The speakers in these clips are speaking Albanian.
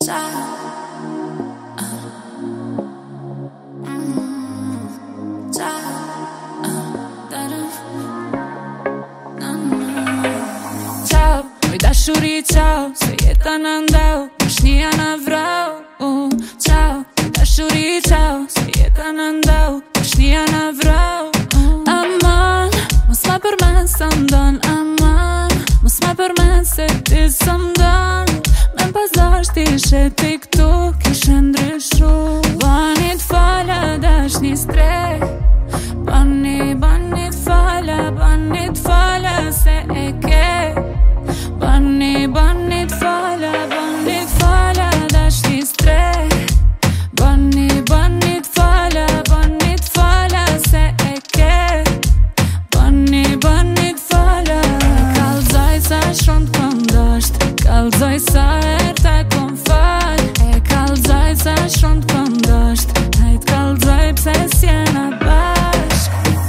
Dashuri ciao, se jeta në ndau, dashnia në vrau. Ciao, dashuri ciao, se jeta në ndau, dashnia në vrau. Aman, mos ma përmen sa mdon, aman, mos ma përmen se ti sa mdon. Me m'pazasht ishe ti këtu, kishe ndryshu. Bani t'fala dashni streh, bani t'fala se e ke. Bani t'fala dashni streh. Bani t'fala se e ke. Bani t'fala. E kalzoj sa shumë t'kom dasht, kalzoj sa erta kom fal. E kalzoj sa shumë t'kom dasht, hajt kalzoj pse s'jena bashk.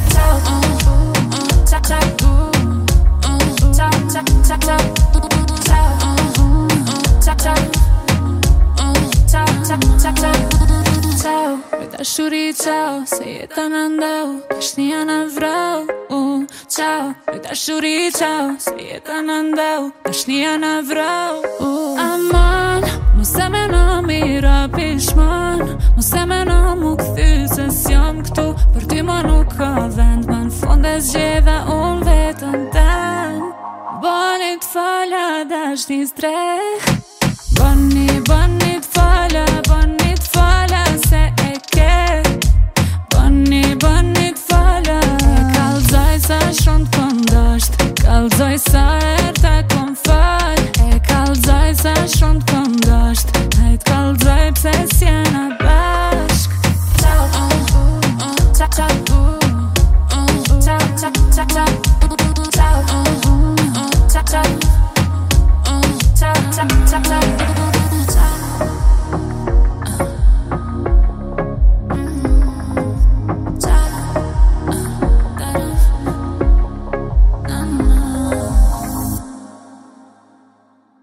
Dashuri ciao, se jeta në ndau, dashnia në vrau. Ciao, dashuri ciao, se jeta në ndau, dashnia në vrau. Aman, mos e meno mira pishman, mos e meno mu kthy se s'jam këtu. Për ty ma nuk ka vend, ma n'fund e zgjeva unë vetën ten. Bani t'fala dashni streh, bani